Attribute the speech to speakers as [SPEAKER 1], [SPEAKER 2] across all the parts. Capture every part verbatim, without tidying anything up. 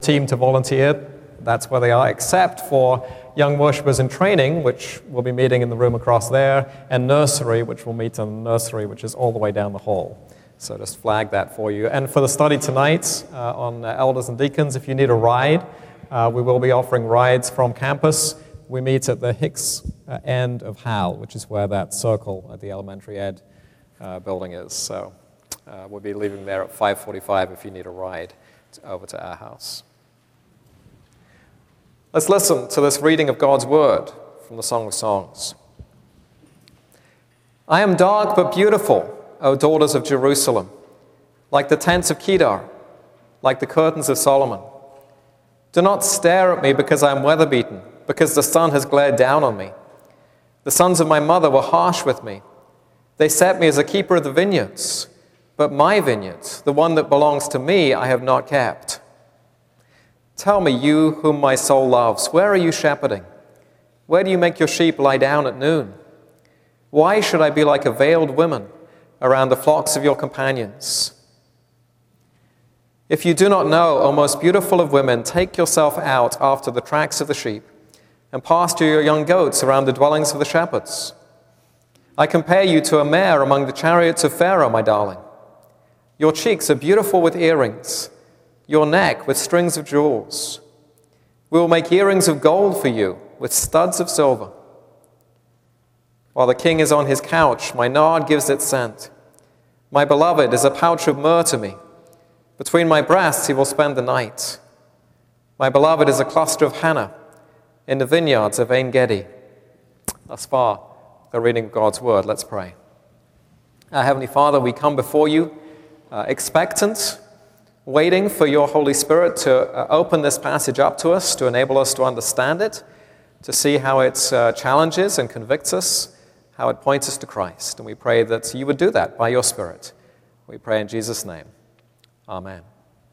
[SPEAKER 1] team to volunteer. That's where they are, except for young worshippers in training, which will be meeting in the room across there, and nursery, which will meet in the nursery, which is all the way down the hall. So just flag that for you. And for the study tonight uh, on uh, elders and deacons, if you need a ride, uh, we will be offering rides from campus. We meet at the Hicks uh, end of Howell, which is where that circle at the elementary ed uh, building is. So uh, we'll be leaving there at five forty-five if you need a ride to, over to our house. Let's listen to this reading of God's Word from the Song of Songs. I am dark but beautiful, O daughters of Jerusalem, like the tents of Kedar, like the curtains of Solomon. Do not stare at me because I am weather-beaten, because the sun has glared down on me. The sons of my mother were harsh with me. They set me as a keeper of the vineyards, but my vineyard, the one that belongs to me, I have not kept. Tell me, you whom my soul loves, where are you shepherding? Where do you make your sheep lie down at noon? Why should I be like a veiled woman around the flocks of your companions? If you do not know, O most beautiful of women, take yourself out after the tracks of the sheep and pasture your young goats around the dwellings of the shepherds. I compare you to a mare among the chariots of Pharaoh, my darling. Your cheeks are beautiful with earrings, your neck with strings of jewels. We will make earrings of gold for you with studs of silver. While the king is on his couch, my nard gives its scent. My beloved is a pouch of myrrh to me. Between my breasts he will spend the night. My beloved is a cluster of henna in the vineyards of Ein-Gedi. Thus far, the reading of God's Word. Let's pray. Our Heavenly Father, we come before you uh, expectant, waiting for your Holy Spirit to uh, open this passage up to us, to enable us to understand it, to see how it uh, challenges and convicts us, how it points us to Christ. And we pray that you would do that by your Spirit. We pray in Jesus' name. Amen.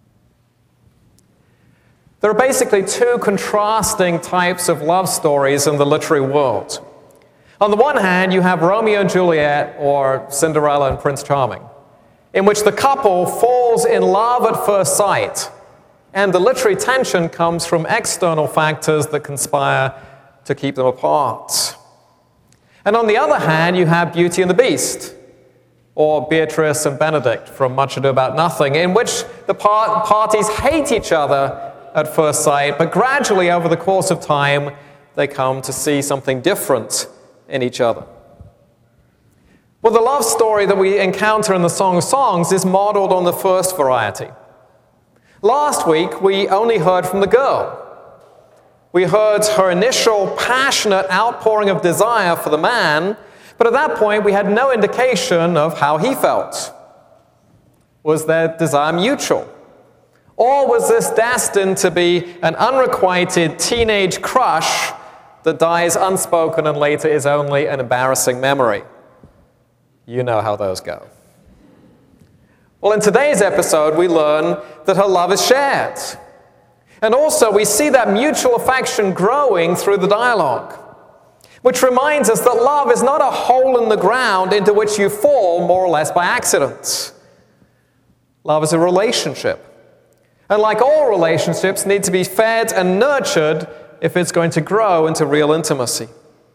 [SPEAKER 1] There are basically two contrasting types of love stories in the literary world. On the one hand, you have Romeo and Juliet or Cinderella and Prince Charming, in which the couple falls in love at first sight, and the literary tension comes from external factors that conspire to keep them apart. And on the other hand, you have Beauty and the Beast, or Beatrice and Benedict from Much Ado About Nothing, in which the par- parties hate each other at first sight, but gradually over the course of time, they come to see something different in each other. Well, the love story that we encounter in the Song of Songs is modeled on the first variety. Last week, we only heard from the girl. We heard her initial passionate outpouring of desire for the man, but at that point, we had no indication of how he felt. Was their desire mutual? Or was this destined to be an unrequited teenage crush that dies unspoken and later is only an embarrassing memory? You know how those go. Well, in today's episode, we learn that her love is shared. And also, we see that mutual affection growing through the dialogue, which reminds us that love is not a hole in the ground into which you fall more or less by accident. Love is a relationship. And like all relationships, need to be fed and nurtured if it's going to grow into real intimacy.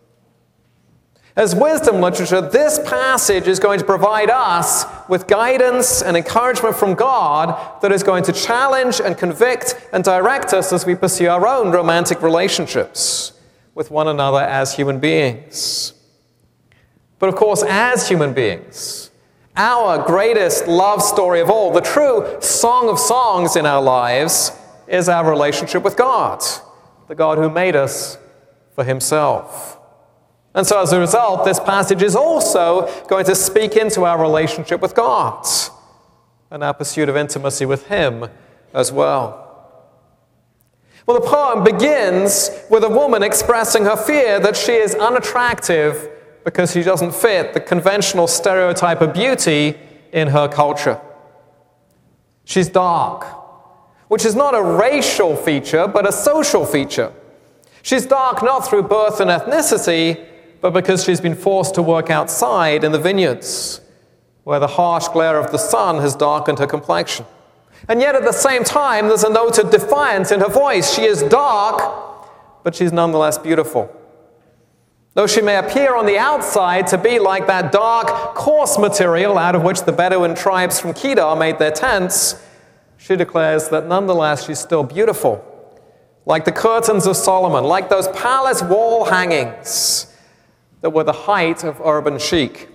[SPEAKER 1] As wisdom literature, this passage is going to provide us with guidance and encouragement from God that is going to challenge and convict and direct us as we pursue our own romantic relationships with one another as human beings. But of course, as human beings, our greatest love story of all, the true Song of Songs in our lives, is our relationship with God, the God who made us for himself. And so as a result, this passage is also going to speak into our relationship with God and our pursuit of intimacy with him as well. Well, the poem begins with a woman expressing her fear that she is unattractive because she doesn't fit the conventional stereotype of beauty in her culture. She's dark, which is not a racial feature, but a social feature. She's dark not through birth and ethnicity, but because she's been forced to work outside in the vineyards, where the harsh glare of the sun has darkened her complexion. And yet at the same time, there's a note of defiance in her voice. She is dark, but she's nonetheless beautiful. Though she may appear on the outside to be like that dark, coarse material out of which the Bedouin tribes from Kedar made their tents, she declares that nonetheless she's still beautiful. Like the curtains of Solomon, like those palace wall hangings that were the height of urban chic.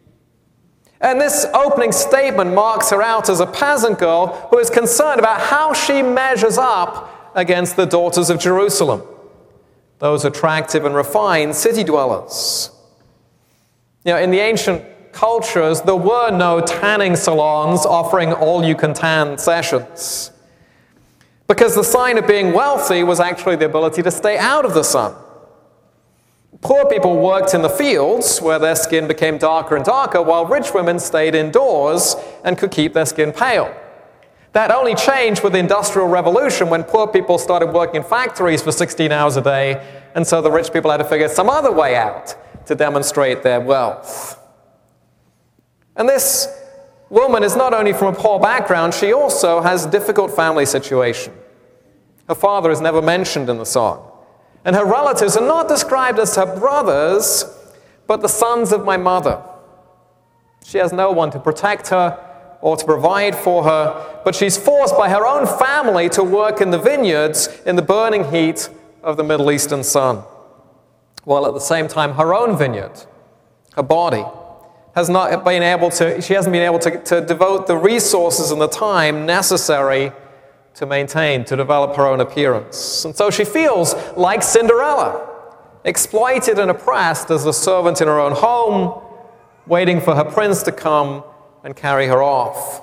[SPEAKER 1] And this opening statement marks her out as a peasant girl who is concerned about how she measures up against the daughters of Jerusalem, those attractive and refined city dwellers. You know, in the ancient cultures, there were no tanning salons offering all-you-can-tan sessions, because the sign of being wealthy was actually the ability to stay out of the sun. Poor people worked in the fields where their skin became darker and darker, while rich women stayed indoors and could keep their skin pale. That only changed with the Industrial Revolution when poor people started working in factories for sixteen hours a day, and so the rich people had to figure some other way out to demonstrate their wealth. And this woman is not only from a poor background, she also has a difficult family situation. Her father is never mentioned in the song. And her relatives are not described as her brothers, but the sons of my mother. She has no one to protect her or to provide for her, but she's forced by her own family to work in the vineyards in the burning heat of the Middle Eastern sun. While at the same time, her own vineyard, her body, has not been able to, she hasn't been able to, to devote the resources and the time necessary to maintain, to develop her own appearance. And so she feels like Cinderella, exploited and oppressed as a servant in her own home, waiting for her prince to come and carry her off.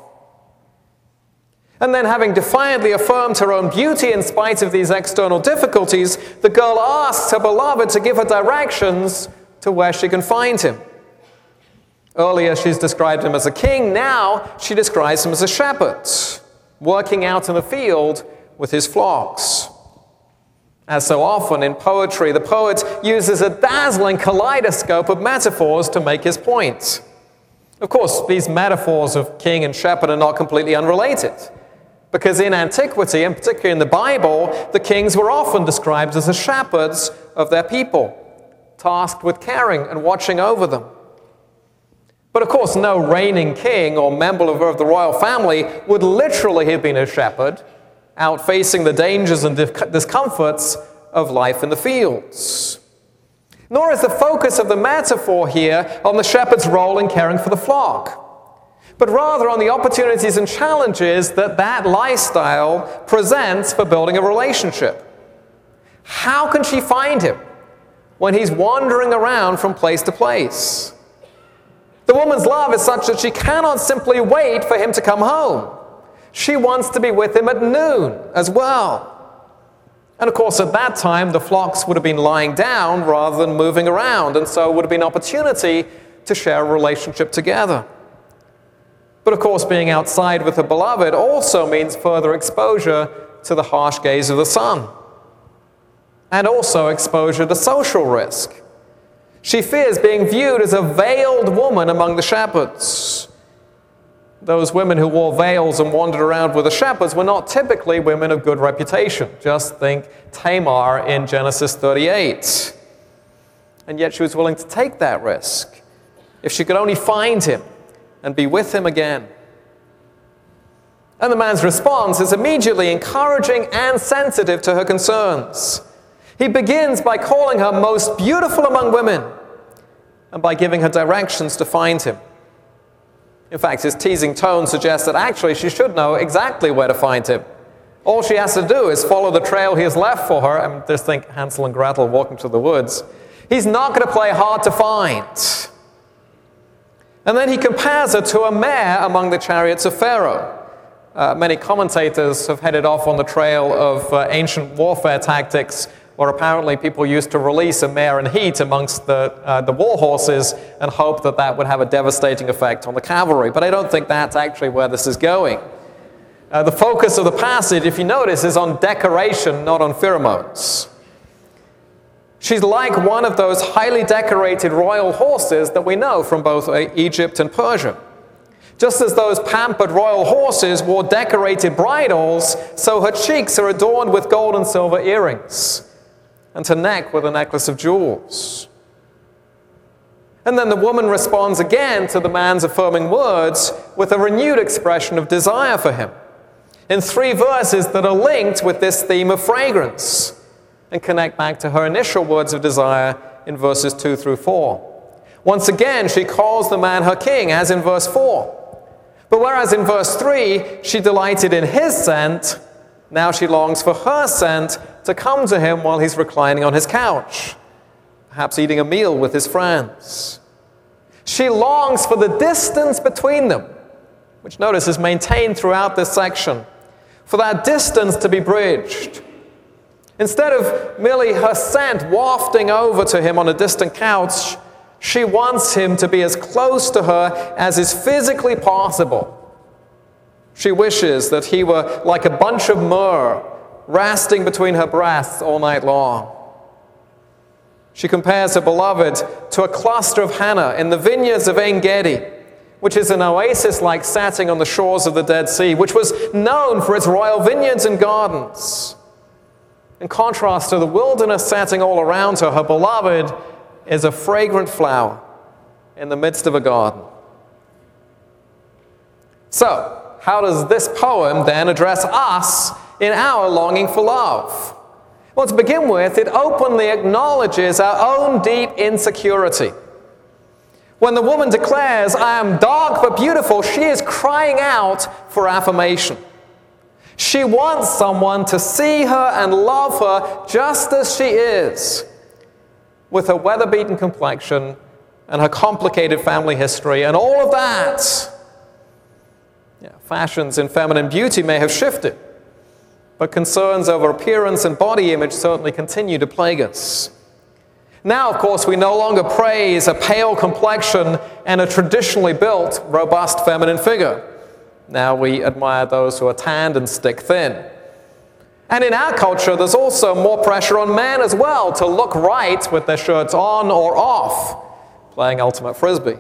[SPEAKER 1] And then, having defiantly affirmed her own beauty in spite of these external difficulties, the girl asks her beloved to give her directions to where she can find him. Earlier, she's described him as a king. Now, she describes him as a shepherd, working out in the field with his flocks. As so often in poetry, the poet uses a dazzling kaleidoscope of metaphors to make his point. Of course, these metaphors of king and shepherd are not completely unrelated, because in antiquity, and particularly in the Bible, the kings were often described as the shepherds of their people, tasked with caring and watching over them. But of course, no reigning king or member of the royal family would literally have been a shepherd, out facing the dangers and discomforts of life in the fields. Nor is the focus of the metaphor here on the shepherd's role in caring for the flock, but rather on the opportunities and challenges that that lifestyle presents for building a relationship. How can she find him when he's wandering around from place to place? The woman's love is such that she cannot simply wait for him to come home. She wants to be with him at noon as well. And of course, at that time, the flocks would have been lying down rather than moving around, and so it would have been an opportunity to share a relationship together. But of course, being outside with her beloved also means further exposure to the harsh gaze of the sun, and also exposure to social risk. She fears being viewed as a veiled woman among the shepherds. Those women who wore veils and wandered around with the shepherds were not typically women of good reputation. Just think Tamar in Genesis thirty-eight. And yet she was willing to take that risk if she could only find him and be with him again. And the man's response is immediately encouraging and sensitive to her concerns. He begins by calling her most beautiful among women and by giving her directions to find him. In fact, his teasing tone suggests that actually she should know exactly where to find him. All she has to do is follow the trail he has left for her. I mean, just think Hansel and Gretel walking through the woods. He's not going to play hard to find. And then he compares her to a mare among the chariots of Pharaoh. Uh, many commentators have headed off on the trail of uh, ancient warfare tactics, where apparently people used to release a mare in heat amongst the, uh, the war horses and hope that that would have a devastating effect on the cavalry. But I don't think that's actually where this is going. Uh, the focus of the passage, if you notice, is on decoration, not on pheromones. She's like one of those highly decorated royal horses that we know from both Egypt and Persia. Just as those pampered royal horses wore decorated bridles, so her cheeks are adorned with gold and silver earrings, and her neck with a necklace of jewels. And then the woman responds again to the man's affirming words with a renewed expression of desire for him, in three verses that are linked with this theme of fragrance and connect back to her initial words of desire in verses two through four. Once again, she calls the man her king, as in verse four. But whereas in verse three, she delighted in his scent, now she longs for her scent to come to him while he's reclining on his couch, perhaps eating a meal with his friends. She longs for the distance between them, which notice is maintained throughout this section, for that distance to be bridged. Instead of merely her scent wafting over to him on a distant couch, she wants him to be as close to her as is physically possible. She wishes that he were like a bunch of myrrh resting between her breasts all night long. She compares her beloved to a cluster of henna in the vineyards of En-Gedi, which is an oasis-like setting on the shores of the Dead Sea, which was known for its royal vineyards and gardens. In contrast to the wilderness setting all around her, her beloved is a fragrant flower in the midst of a garden. So, how does this poem then address us in our longing for love? Well, to begin with, it openly acknowledges our own deep insecurity. When the woman declares, "I am dark but beautiful," she is crying out for affirmation. She wants someone to see her and love her just as she is, with her weather-beaten complexion and her complicated family history and all of that. Yeah, fashions in feminine beauty may have shifted, but concerns over appearance and body image certainly continue to plague us. Now, of course, we no longer praise a pale complexion and a traditionally built, robust feminine figure. Now we admire those who are tanned and stick thin. And in our culture, there's also more pressure on men as well to look right with their shirts on or off, playing ultimate frisbee.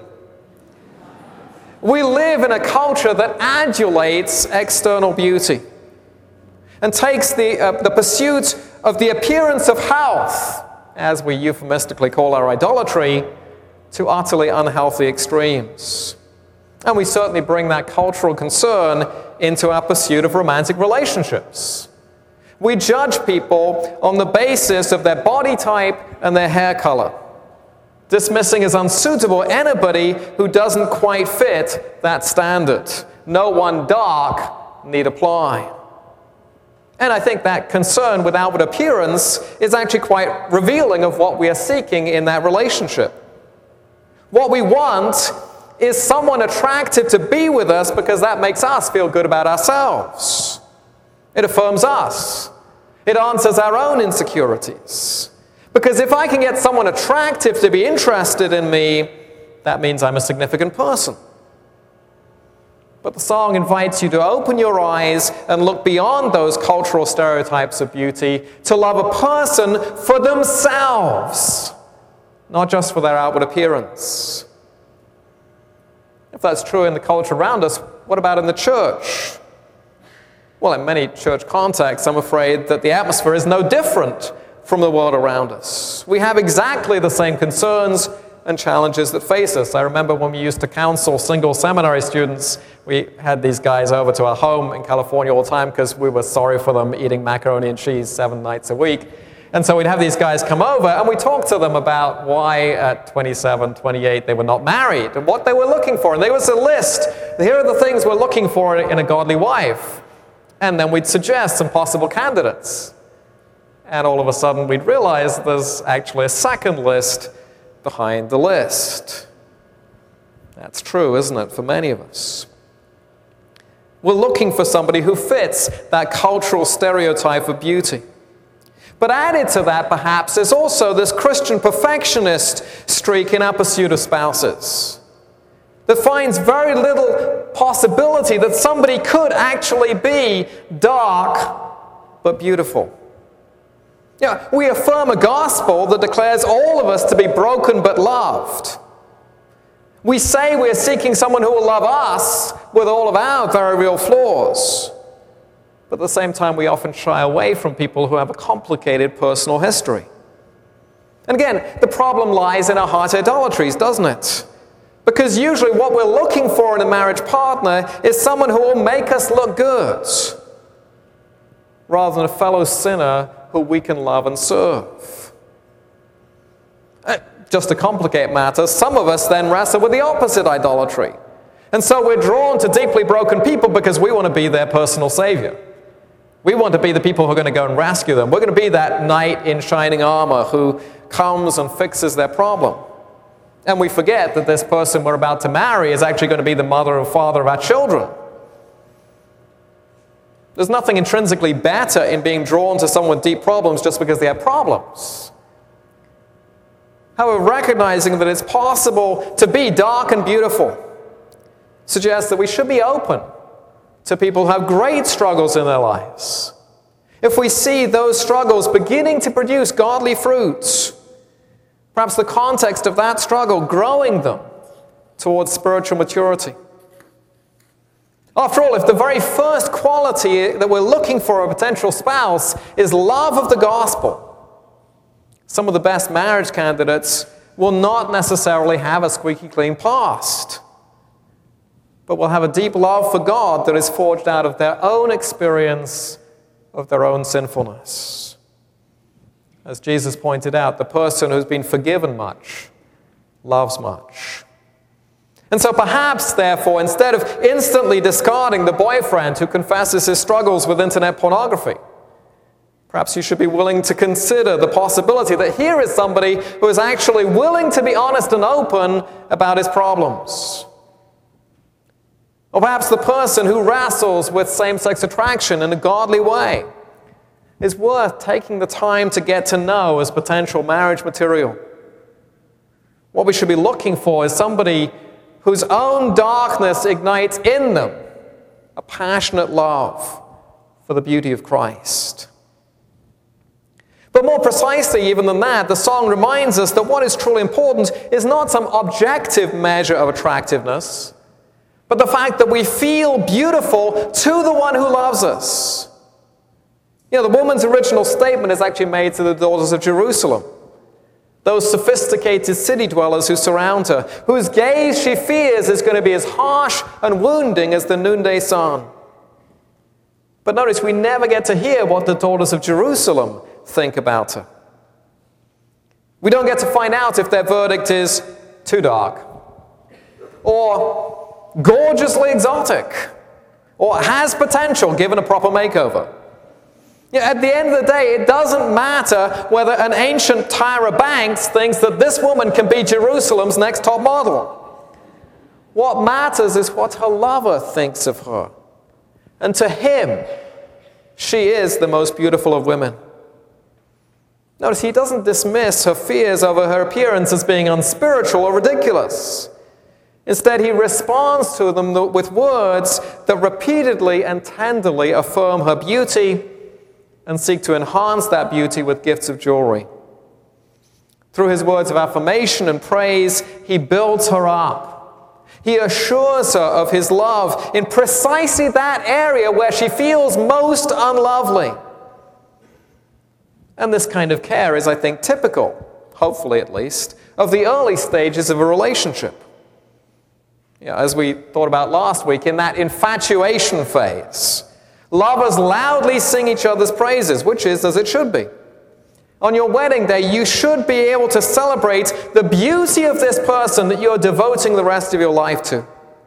[SPEAKER 1] We live in a culture that adulates external beauty and takes the, uh, the pursuit of the appearance of health, as we euphemistically call our idolatry, to utterly unhealthy extremes. And we certainly bring that cultural concern into our pursuit of romantic relationships. We judge people on the basis of their body type and their hair color, dismissing as unsuitable anybody who doesn't quite fit that standard. No one dark need apply. And I think that concern with outward appearance is actually quite revealing of what we are seeking in that relationship. What we want is someone attractive to be with us because that makes us feel good about ourselves. It affirms us. It answers our own insecurities. Because if I can get someone attractive to be interested in me, that means I'm a significant person. But the song invites you to open your eyes and look beyond those cultural stereotypes of beauty to love a person for themselves, not just for their outward appearance. If that's true in the culture around us, what about in the church? Well, in many church contexts, I'm afraid that the atmosphere is no different from the world around us. We have exactly the same concerns and challenges that face us. I remember when we used to counsel single seminary students, we had these guys over to our home in California all the time because we were sorry for them eating macaroni and cheese seven nights a week. And so we'd have these guys come over and we talked to them about why at twenty-seven, twenty-eight they were not married and what they were looking for. And there was a list. Here are the things we're looking for in a godly wife. And then we'd suggest some possible candidates. And all of a sudden we'd realize there's actually a second list behind the list. That's true, isn't it, for many of us? We're looking for somebody who fits that cultural stereotype of beauty. But added to that, perhaps, is also this Christian perfectionist streak in our pursuit of spouses that finds very little possibility that somebody could actually be dark but beautiful. Yeah, we affirm a gospel that declares all of us to be broken but loved. We say we're seeking someone who will love us with all of our very real flaws. But at the same time, we often shy away from people who have a complicated personal history. And again, the problem lies in our heart idolatries, doesn't it? Because usually what we're looking for in a marriage partner is someone who will make us look good, rather than a fellow sinner who we can love and serve. Just to complicate matters, some of us then wrestle with the opposite idolatry. And so we're drawn to deeply broken people because we want to be their personal savior. We want to be the people who are going to go and rescue them. We're going to be that knight in shining armor who comes and fixes their problem. And we forget that this person we're about to marry is actually going to be the mother and father of our children. There's nothing intrinsically better in being drawn to someone with deep problems just because they have problems. However, recognizing that it's possible to be dark and beautiful suggests that we should be open to people who have great struggles in their lives. If we see those struggles beginning to produce godly fruits, perhaps the context of that struggle growing them towards spiritual maturity. After all, if the very first quality that we're looking for a potential spouse is love of the gospel, some of the best marriage candidates will not necessarily have a squeaky clean past, but will have a deep love for God that is forged out of their own experience of their own sinfulness. As Jesus pointed out, the person who's been forgiven much loves much. And so perhaps, therefore, instead of instantly discarding the boyfriend who confesses his struggles with internet pornography, perhaps you should be willing to consider the possibility that here is somebody who is actually willing to be honest and open about his problems. Or perhaps the person who wrestles with same-sex attraction in a godly way is worth taking the time to get to know as potential marriage material. What we should be looking for is somebody whose own darkness ignites in them a passionate love for the beauty of Christ. But more precisely even than that, the song reminds us that what is truly important is not some objective measure of attractiveness, but the fact that we feel beautiful to the one who loves us. You know, the woman's original statement is actually made to the daughters of Jerusalem, those sophisticated city dwellers who surround her, whose gaze she fears is going to be as harsh and wounding as the noonday sun. But notice, we never get to hear what the daughters of Jerusalem think about her. We don't get to find out if their verdict is too dark, or gorgeously exotic, or has potential given a proper makeover. Yeah, at the end of the day, it doesn't matter whether an ancient Tyra Banks thinks that this woman can be Jerusalem's next top model. What matters is what her lover thinks of her. And to him, she is the most beautiful of women. Notice he doesn't dismiss her fears over her appearance as being unspiritual or ridiculous. Instead, he responds to them with words that repeatedly and tenderly affirm her beauty and seek to enhance that beauty with gifts of jewelry. Through his words of affirmation and praise, he builds her up. He assures her of his love in precisely that area where she feels most unlovely. And this kind of care is, I think, typical, hopefully at least, of the early stages of a relationship. You know, as we thought about last week, in that infatuation phase, lovers loudly sing each other's praises, which is as it should be. On your wedding day, you should be able to celebrate the beauty of this person that you're devoting the rest of your life to.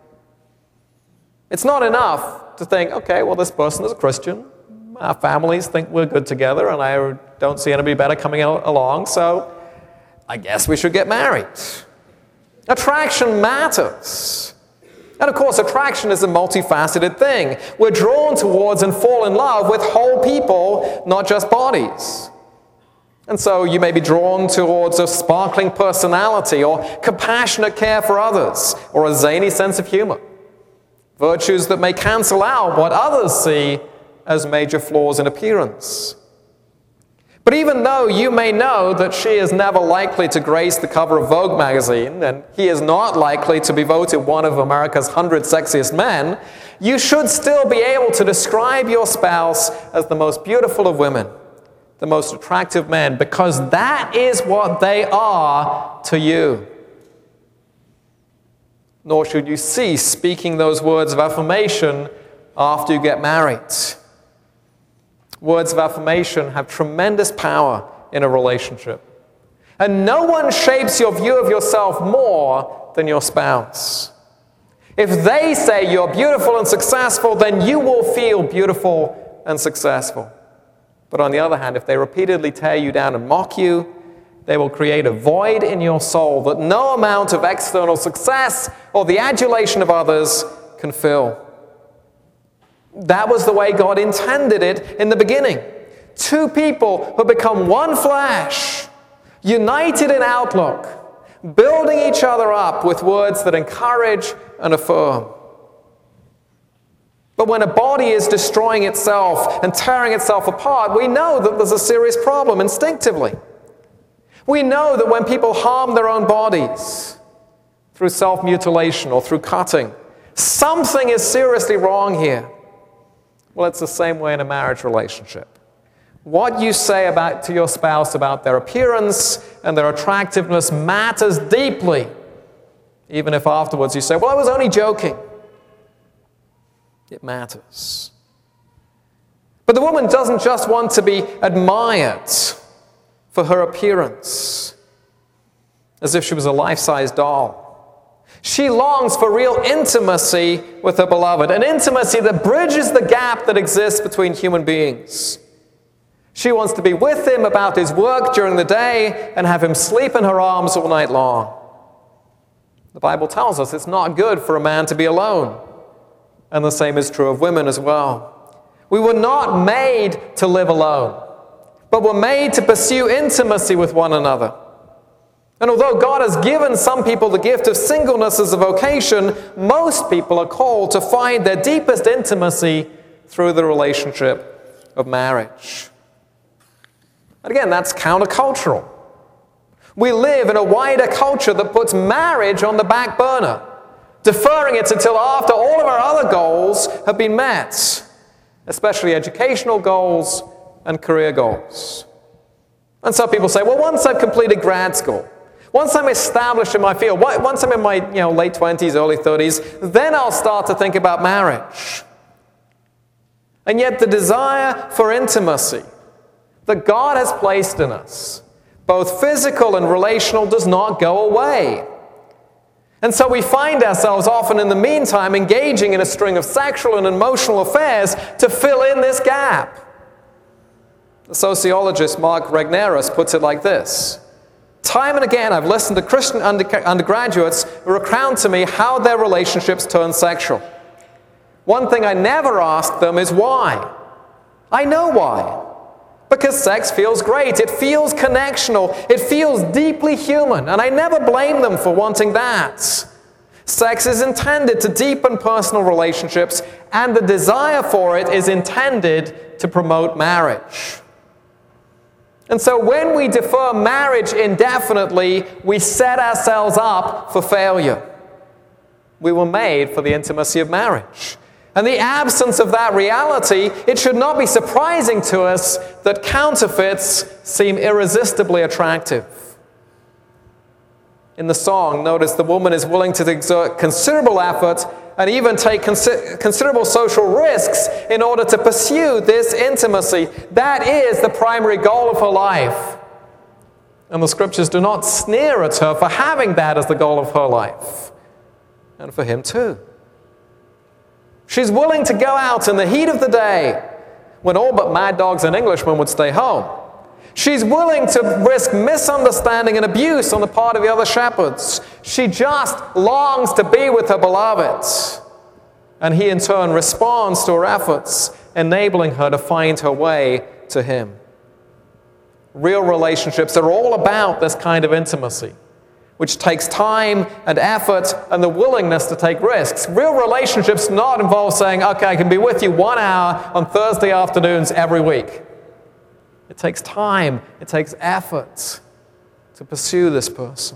[SPEAKER 1] It's not enough to think, okay, well, this person is a Christian. Our families think we're good together, and I don't see anybody better coming along, so I guess we should get married. Attraction matters. And of course, attraction is a multifaceted thing. We're drawn towards and fall in love with whole people, not just bodies. And so you may be drawn towards a sparkling personality or compassionate care for others or a zany sense of humor. Virtues that may cancel out what others see as major flaws in appearance. But even though you may know that she is never likely to grace the cover of Vogue magazine, and he is not likely to be voted one of America's hundred sexiest men, you should still be able to describe your spouse as the most beautiful of women, the most attractive men, because that is what they are to you. Nor should you cease speaking those words of affirmation after you get married. Words of affirmation have tremendous power in a relationship. And no one shapes your view of yourself more than your spouse. If they say you're beautiful and successful, then you will feel beautiful and successful. But on the other hand, if they repeatedly tear you down and mock you, they will create a void in your soul that no amount of external success or the adulation of others can fill. That was the way God intended it in the beginning. Two people who become one flesh, united in outlook, building each other up with words that encourage and affirm. But when a body is destroying itself and tearing itself apart, we know that there's a serious problem instinctively. We know that when people harm their own bodies through self-mutilation or through cutting, something is seriously wrong here. Well, it's the same way in a marriage relationship. What you say about to your spouse about their appearance and their attractiveness matters deeply, even if afterwards you say, well, I was only joking. It matters. But the woman doesn't just want to be admired for her appearance, as if she was a life-size doll. She longs for real intimacy with her beloved, an intimacy that bridges the gap that exists between human beings. She wants to be with him about his work during the day and have him sleep in her arms all night long. The Bible tells us it's not good for a man to be alone, and the same is true of women as well. We were not made to live alone, but were made to pursue intimacy with one another. And although God has given some people the gift of singleness as a vocation, most people are called to find their deepest intimacy through the relationship of marriage. And again, that's countercultural. We live in a wider culture that puts marriage on the back burner, deferring it until after all of our other goals have been met, especially educational goals and career goals. And so people say, well, once I've completed grad school, once I'm established in my field, once I'm in my you know, late twenties, early thirties, then I'll start to think about marriage. And yet the desire for intimacy that God has placed in us, both physical and relational, does not go away. And so we find ourselves often in the meantime engaging in a string of sexual and emotional affairs to fill in this gap. The sociologist Mark Regnerus puts it like this. Time and again, I've listened to Christian undergraduates recount to me how their relationships turn sexual. One thing I never ask them is why. I know why. Because sex feels great. It feels connectional. It feels deeply human. And I never blame them for wanting that. Sex is intended to deepen personal relationships, and the desire for it is intended to promote marriage. And so when we defer marriage indefinitely, we set ourselves up for failure. We were made for the intimacy of marriage. And the absence of that reality, it should not be surprising to us that counterfeits seem irresistibly attractive. In the song, notice the woman is willing to exert considerable effort and even take consi- considerable social risks in order to pursue this intimacy. That is the primary goal of her life. And the scriptures do not sneer at her for having that as the goal of her life. And for him too. She's willing to go out in the heat of the day when all but mad dogs and Englishmen would stay home. She's willing to risk misunderstanding and abuse on the part of the other shepherds. She just longs to be with her beloved. And he in turn responds to her efforts, enabling her to find her way to him. Real relationships are all about this kind of intimacy, which takes time and effort and the willingness to take risks. Real relationships do not involve saying, okay, I can be with you one hour on Thursday afternoons every week. It takes time, it takes effort to pursue this person.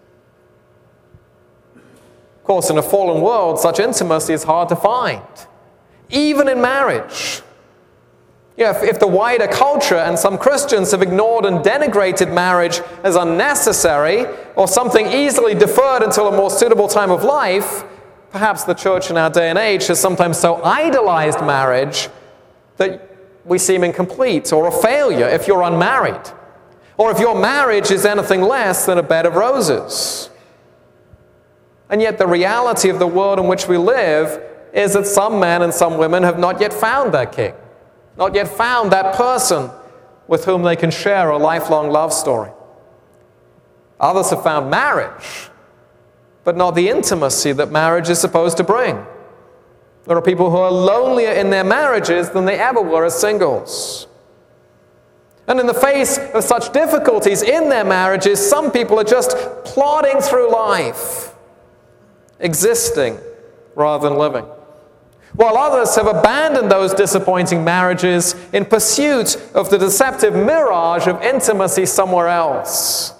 [SPEAKER 1] Of course, in a fallen world, such intimacy is hard to find, even in marriage. You know, if, if the wider culture and some Christians have ignored and denigrated marriage as unnecessary or something easily deferred until a more suitable time of life, perhaps the church in our day and age has sometimes so idolized marriage that we seem incomplete or a failure if you're unmarried, or if your marriage is anything less than a bed of roses. And yet the reality of the world in which we live is that some men and some women have not yet found their king, not yet found that person with whom they can share a lifelong love story. Others have found marriage, but not the intimacy that marriage is supposed to bring. There are people who are lonelier in their marriages than they ever were as singles. And in the face of such difficulties in their marriages, some people are just plodding through life, existing rather than living, while others have abandoned those disappointing marriages in pursuit of the deceptive mirage of intimacy somewhere else.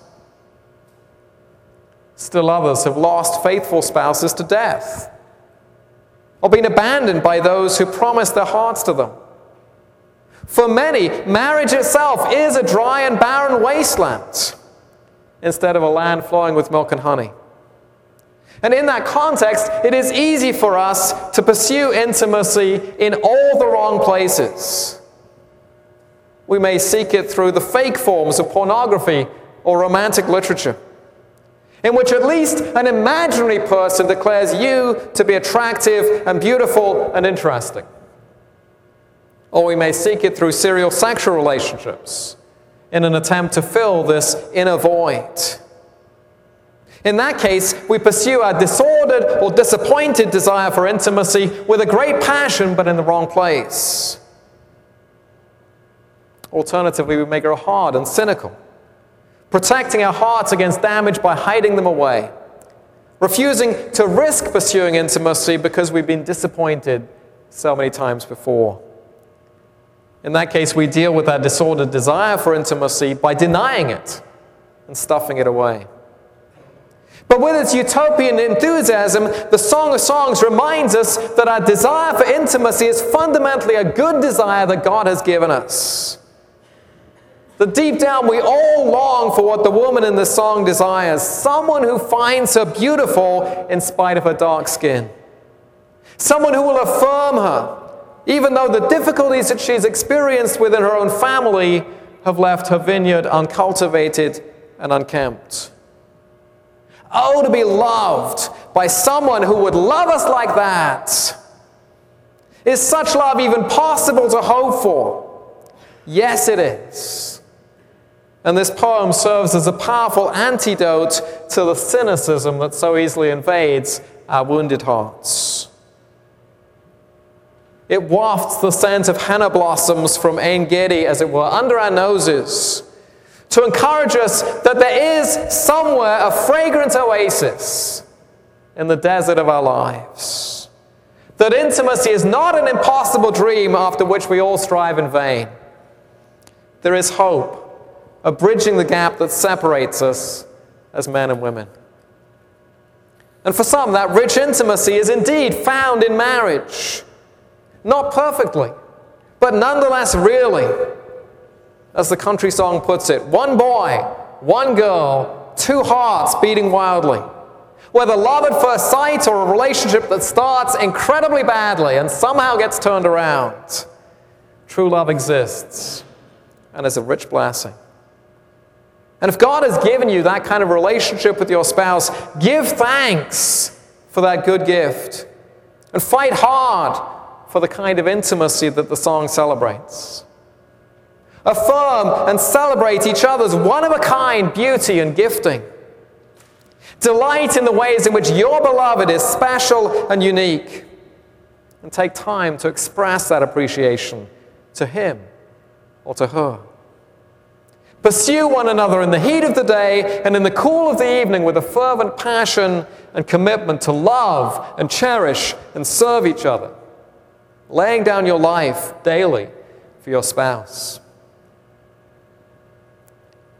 [SPEAKER 1] Still others have lost faithful spouses to death, or been abandoned by those who promised their hearts to them. For many, marriage itself is a dry and barren wasteland instead of a land flowing with milk and honey. And in that context, it is easy for us to pursue intimacy in all the wrong places. We may seek it through the fake forms of pornography or romantic literature, in which at least an imaginary person declares you to be attractive and beautiful and interesting. Or we may seek it through serial sexual relationships in an attempt to fill this inner void. In that case, we pursue our disordered or disappointed desire for intimacy with a great passion, but in the wrong place. Alternatively, we may grow hard and cynical, protecting our hearts against damage by hiding them away, refusing to risk pursuing intimacy because we've been disappointed so many times before. In that case, we deal with our disordered desire for intimacy by denying it and stuffing it away. But with its utopian enthusiasm, the Song of Songs reminds us that our desire for intimacy is fundamentally a good desire that God has given us. That deep down we all long for what the woman in this song desires, someone who finds her beautiful in spite of her dark skin. Someone who will affirm her, even though the difficulties that she's experienced within her own family have left her vineyard uncultivated and unkempt. Oh, to be loved by someone who would love us like that. Is such love even possible to hope for? Yes, it is. And this poem serves as a powerful antidote to the cynicism that so easily invades our wounded hearts. It wafts the scent of henna blossoms from Ein Gedi, as it were, under our noses, to encourage us that there is somewhere a fragrant oasis in the desert of our lives. That intimacy is not an impossible dream after which we all strive in vain. There is hope of bridging the gap that separates us as men and women. And for some, that rich intimacy is indeed found in marriage. Not perfectly, but nonetheless really. As the country song puts it, one boy, one girl, two hearts beating wildly. Whether love at first sight or a relationship that starts incredibly badly and somehow gets turned around, true love exists and is a rich blessing. And if God has given you that kind of relationship with your spouse, give thanks for that good gift and fight hard for the kind of intimacy that the song celebrates. Affirm and celebrate each other's one-of-a-kind beauty and gifting. Delight in the ways in which your beloved is special and unique. And take time to express that appreciation to him or to her. Pursue one another in the heat of the day and in the cool of the evening with a fervent passion and commitment to love and cherish and serve each other, laying down your life daily for your spouse.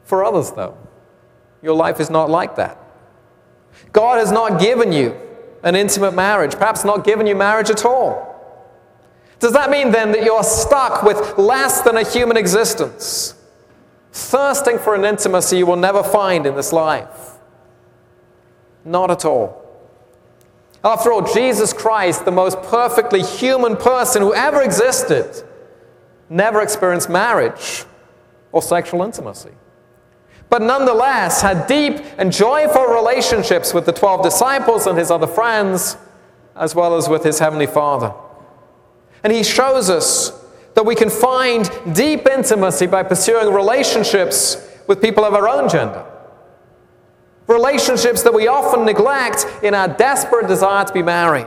[SPEAKER 1] For others, though, your life is not like that. God has not given you an intimate marriage, perhaps not given you marriage at all. Does that mean then that you're stuck with less than a human existence, thirsting for an intimacy you will never find in this life? Not at all. After all, Jesus Christ, the most perfectly human person who ever existed, never experienced marriage or sexual intimacy, but nonetheless had deep and joyful relationships with the twelve disciples and his other friends, as well as with his heavenly Father. And he shows us that we can find deep intimacy by pursuing relationships with people of our own gender. Relationships that we often neglect in our desperate desire to be married.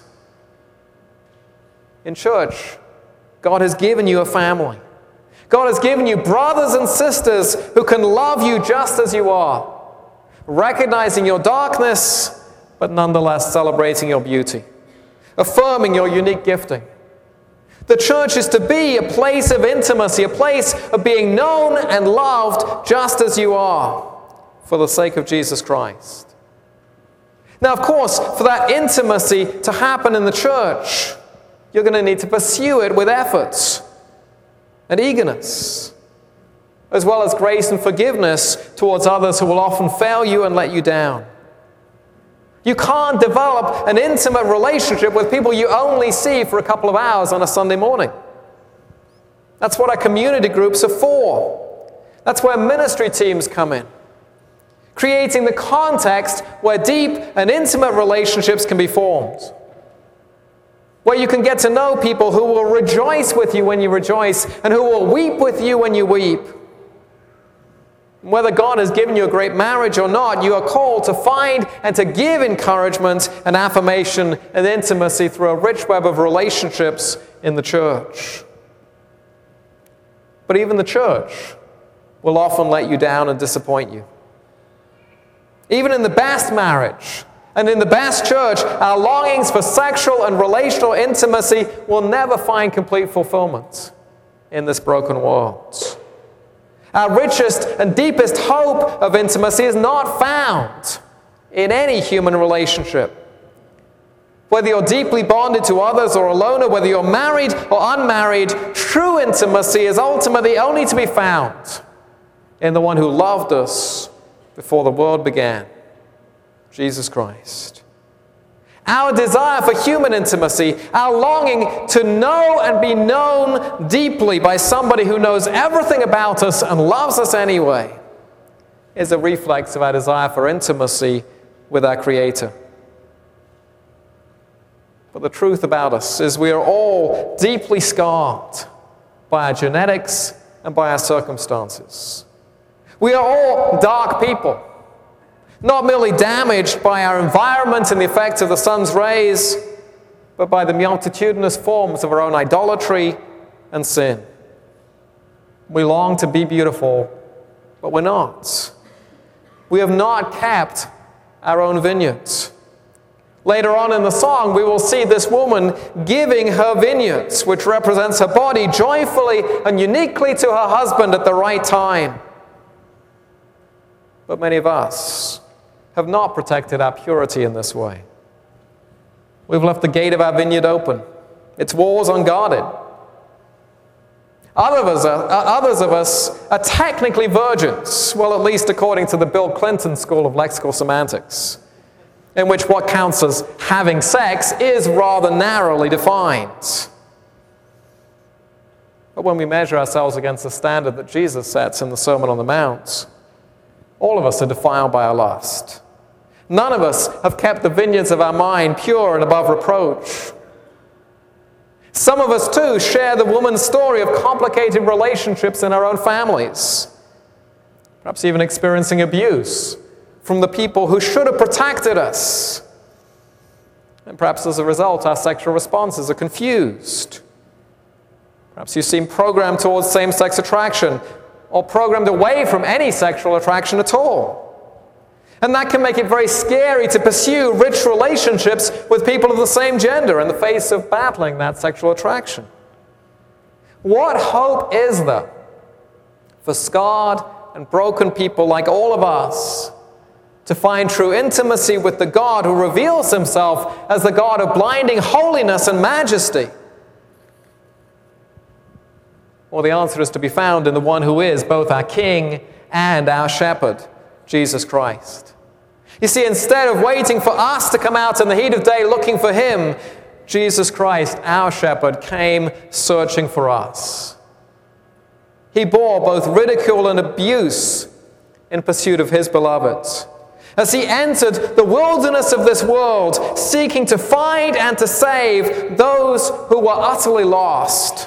[SPEAKER 1] In church, God has given you a family. God has given you brothers and sisters who can love you just as you are, recognizing your darkness, but nonetheless celebrating your beauty, affirming your unique gifting. The church is to be a place of intimacy, a place of being known and loved just as you are, for the sake of Jesus Christ. Now, of course, for that intimacy to happen in the church, you're going to need to pursue it with efforts and eagerness, as well as grace and forgiveness towards others who will often fail you and let you down. You can't develop an intimate relationship with people you only see for a couple of hours on a Sunday morning. That's what our community groups are for. That's where ministry teams come in, creating the context where deep and intimate relationships can be formed, where you can get to know people who will rejoice with you when you rejoice and who will weep with you when you weep. Whether God has given you a great marriage or not, you are called to find and to give encouragement and affirmation and intimacy through a rich web of relationships in the church. But even the church will often let you down and disappoint you. Even in the best marriage and in the best church, our longings for sexual and relational intimacy will never find complete fulfillment in this broken world. Our richest and deepest hope of intimacy is not found in any human relationship. Whether you're deeply bonded to others or alone, or whether you're married or unmarried, true intimacy is ultimately only to be found in the one who loved us before the world began, Jesus Christ. Our desire for human intimacy, our longing to know and be known deeply by somebody who knows everything about us and loves us anyway, is a reflex of our desire for intimacy with our Creator. But the truth about us is we are all deeply scarred by our genetics and by our circumstances. We are all dark people, not merely damaged by our environment and the effects of the sun's rays, but by the multitudinous forms of our own idolatry and sin. We long to be beautiful, but we're not. We have not kept our own vineyards. Later on in the song, we will see this woman giving her vineyards, which represents her body, joyfully and uniquely to her husband at the right time. But many of us have not protected our purity in this way. We've left the gate of our vineyard open, its walls unguarded. Other of us are, others of us are technically virgins, well, at least according to the Bill Clinton School of Lexical Semantics, in which what counts as having sex is rather narrowly defined. But when we measure ourselves against the standard that Jesus sets in the Sermon on the Mount, all of us are defiled by our lust. None of us have kept the vineyards of our mind pure and above reproach. Some of us, too, share the woman's story of complicated relationships in our own families, perhaps even experiencing abuse from the people who should have protected us. And perhaps as a result, our sexual responses are confused. Perhaps you seem programmed towards same-sex attraction, or programmed away from any sexual attraction at all. And that can make it very scary to pursue rich relationships with people of the same gender in the face of battling that sexual attraction. What hope is there for scarred, and broken people like all of us to find true intimacy with the God who reveals himself as the God of blinding holiness and majesty? Well, the answer is to be found in the one who is both our King and our Shepherd, Jesus Christ. You see, instead of waiting for us to come out in the heat of day looking for him, Jesus Christ, our Shepherd, came searching for us. He bore both ridicule and abuse in pursuit of his beloved, as he entered the wilderness of this world, seeking to find and to save those who were utterly lost.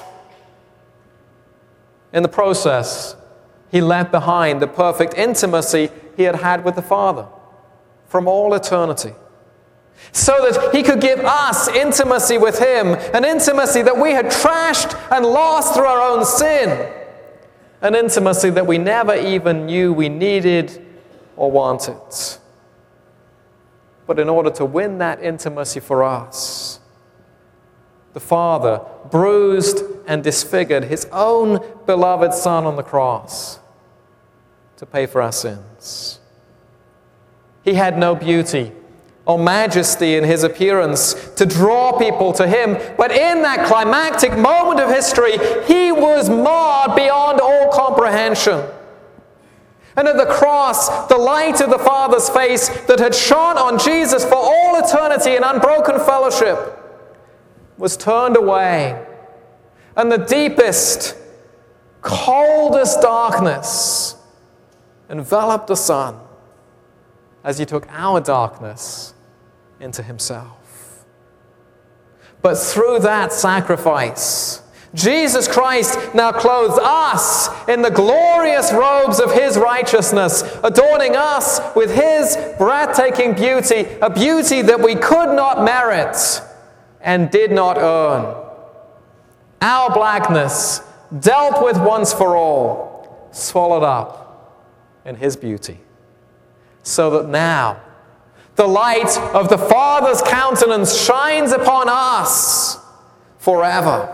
[SPEAKER 1] In the process, he left behind the perfect intimacy he had had with the Father from all eternity, so that he could give us intimacy with him, an intimacy that we had trashed and lost through our own sin, an intimacy that we never even knew we needed or wanted. But in order to win that intimacy for us, the Father bruised and disfigured his own beloved Son on the cross to pay for our sins. He had no beauty or majesty in his appearance to draw people to him, but in that climactic moment of history, he was marred beyond all comprehension. And at the cross, the light of the Father's face that had shone on Jesus for all eternity in unbroken fellowship was turned away, and the deepest, coldest darkness enveloped the Son as he took our darkness into himself. But through that sacrifice, Jesus Christ now clothes us in the glorious robes of his righteousness, adorning us with his breathtaking beauty, a beauty that we could not merit and did not earn. Our blackness, dealt with once for all, swallowed up in his beauty, so that now the light of the Father's countenance shines upon us forever.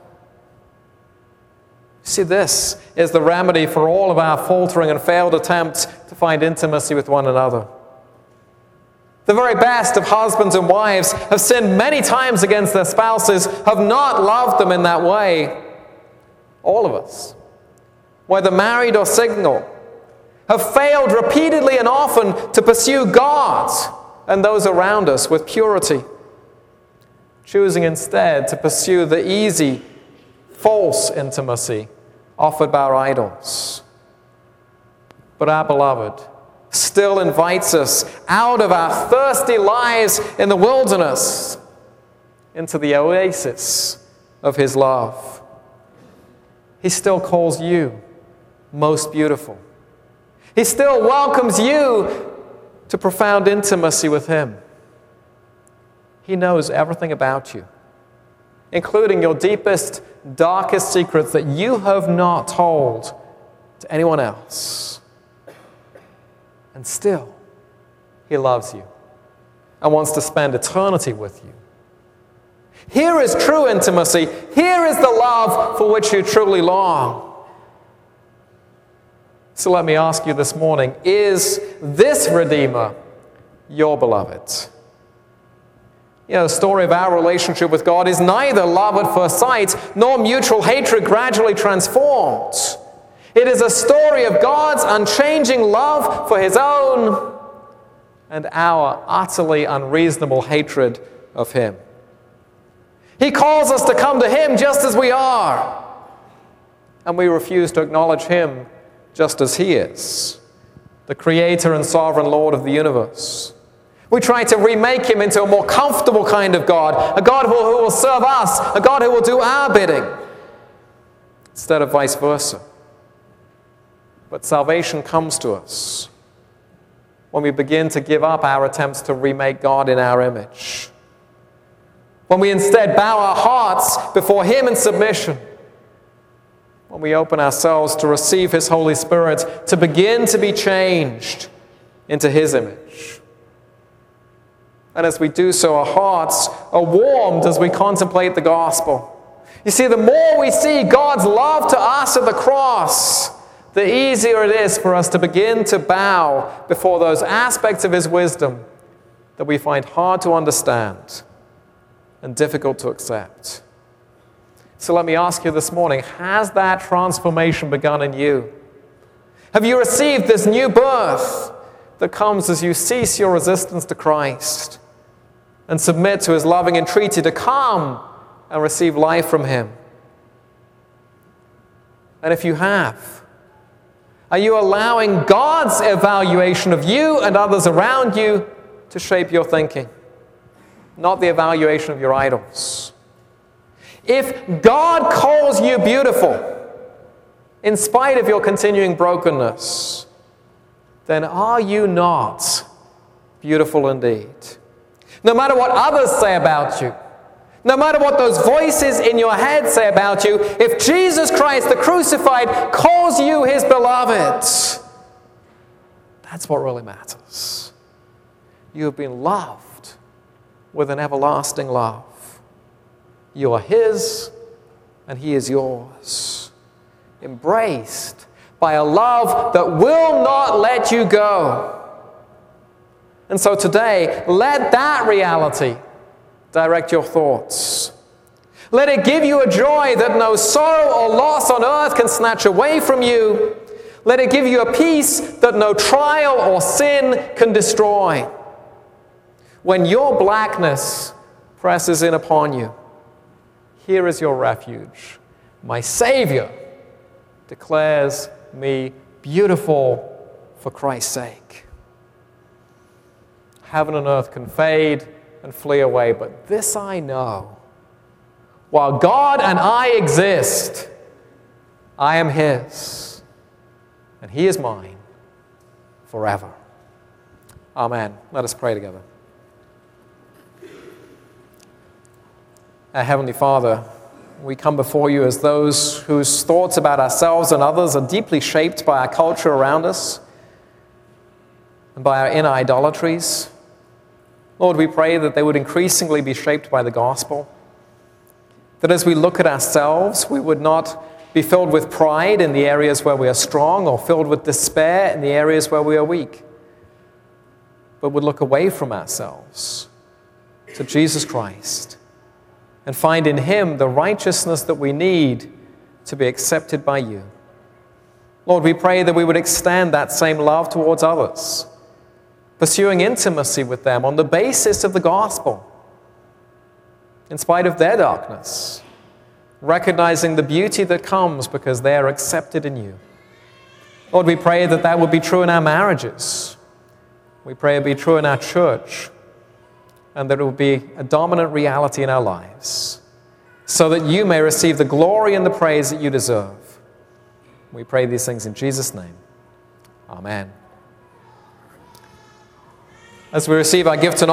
[SPEAKER 1] See, this is the remedy for all of our faltering and failed attempts to find intimacy with one another. The very best of husbands and wives have sinned many times against their spouses, have not loved them in that way. All of us, whether married or single, have failed repeatedly and often to pursue God and those around us with purity, choosing instead to pursue the easy, false intimacy offered by our idols. But our beloved still invites us out of our thirsty lives in the wilderness into the oasis of his love. He still calls you most beautiful. He still welcomes you to profound intimacy with him. He knows everything about you, including your deepest, darkest secrets that you have not told to anyone else. And still, he loves you and wants to spend eternity with you. Here is true intimacy. Here is the love for which you truly long. So let me ask you this morning, is this Redeemer your beloved? You know, the story of our relationship with God is neither love at first sight nor mutual hatred gradually transformed. It is a story of God's unchanging love for his own and our utterly unreasonable hatred of him. He calls us to come to him just as we are, and we refuse to acknowledge him just as he is, the creator and sovereign Lord of the universe. We try to remake him into a more comfortable kind of God, a God who will, who will serve us, a God who will do our bidding, instead of vice versa. But salvation comes to us when we begin to give up our attempts to remake God in our image, when we instead bow our hearts before him in submission, when we open ourselves to receive his Holy Spirit, to begin to be changed into his image. And as we do so, our hearts are warmed as we contemplate the gospel. You see, the more we see God's love to us at the cross, the easier it is for us to begin to bow before those aspects of his wisdom that we find hard to understand and difficult to accept. So let me ask you this morning, has that transformation begun in you? Have you received this new birth that comes as you cease your resistance to Christ and submit to his loving entreaty to come and receive life from him? And if you have, are you allowing God's evaluation of you and others around you to shape your thinking, not the evaluation of your idols? If God calls you beautiful, in spite of your continuing brokenness, then are you not beautiful indeed? No matter what others say about you, no matter what those voices in your head say about you, if Jesus Christ, the crucified, calls you his beloved, that's what really matters. You have been loved with an everlasting love. You are his, and he is yours. Embraced by a love that will not let you go. And so today, let that reality direct your thoughts. Let it give you a joy that no sorrow or loss on earth can snatch away from you. Let it give you a peace that no trial or sin can destroy. When your blackness presses in upon you, here is your refuge. My Savior declares me beautiful for Christ's sake. Heaven and earth can fade and flee away, but this I know. While God and I exist, I am his, and he is mine forever. Amen. Let us pray together. Our Heavenly Father, we come before you as those whose thoughts about ourselves and others are deeply shaped by our culture around us and by our inner idolatries. Lord, we pray that they would increasingly be shaped by the gospel, that as we look at ourselves, we would not be filled with pride in the areas where we are strong or filled with despair in the areas where we are weak, but would look away from ourselves to Jesus Christ and find in him the righteousness that we need to be accepted by you. Lord, we pray that we would extend that same love towards others, pursuing intimacy with them on the basis of the gospel, in spite of their darkness, recognizing the beauty that comes because they are accepted in you. Lord, we pray that that would be true in our marriages. We pray it would be true in our church, and that it will be a dominant reality in our lives, so that you may receive the glory and the praise that you deserve. We pray these things in Jesus' name. Amen. As we receive our gift tonight,